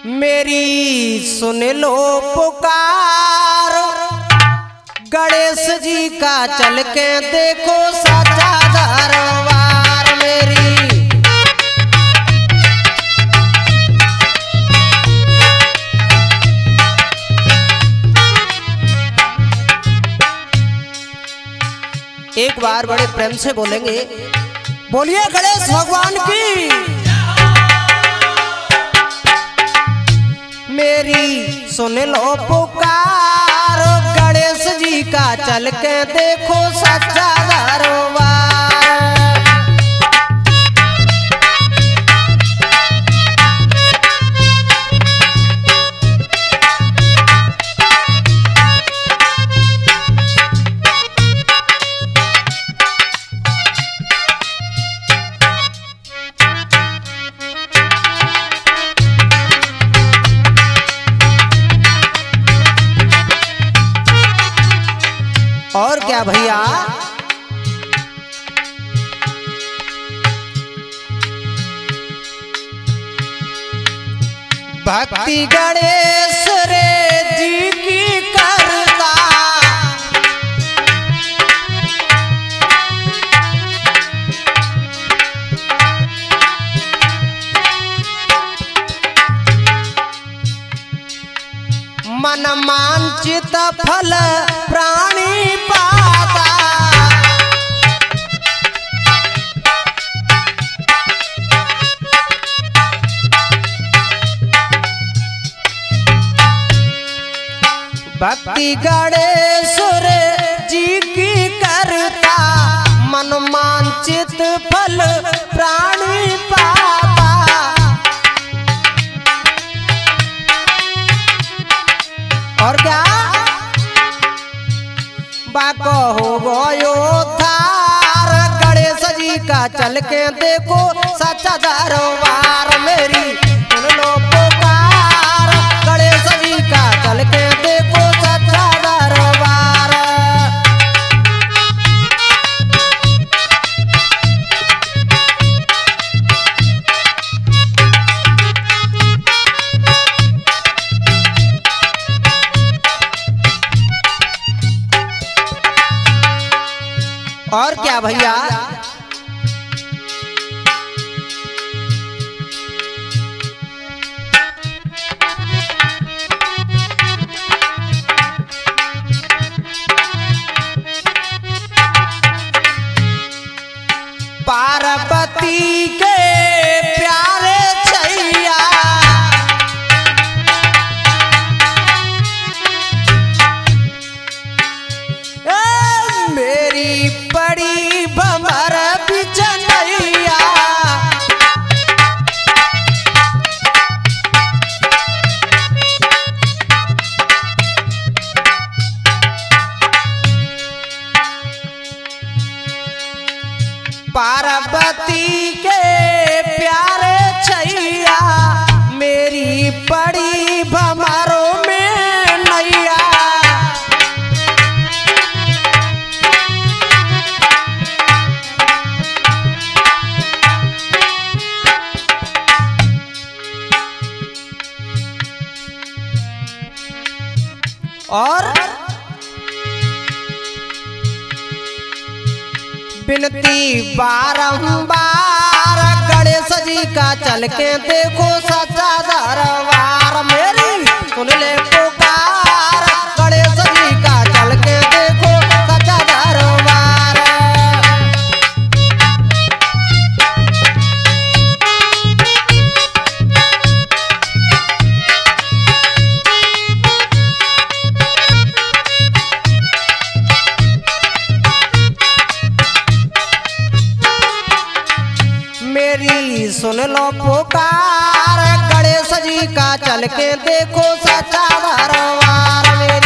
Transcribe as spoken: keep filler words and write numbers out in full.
मेरी सुन लो पुकार, गणेश जी का चल के देखो सच्चा दरबार। मेरी एक बार बड़े प्रेम से बोलेंगे, बोलिए गणेश भगवान की। मेरी सुन लो पुकार, गणेश जी का चल के देखो सच्चा दरबार। और क्या भैया, भक्ति गणेश रे जी की करता, मन मांचित फल प्राणी पाता। भक्ति गणेश जी की करता, मन मांचित फल प्राणी पाता। और क्या बाको हो गयो धार, गणेश जी का चल के देखो सच्चा दरबार। मेरी सुन लो पुकार, गणेश जी का चल के देखो सच्चा दरबार। और क्या भैया, पार्वती के प्यारे छैया, मेरी बड़ी भंवर बिचनैया। पार्वती के प्यारे छैया, मेरी बड़ी भंवरों में नैया। और बिनती बारंबार, गणेश जी का चल के देखो सच्चा दरबार। मेरी सुन ले पुकार, गणेश जी का चल के देखो सच्चा दरबार। मेरी सुन लो पुकार, गणेश जी का चल के देखो सच्चा दरबार।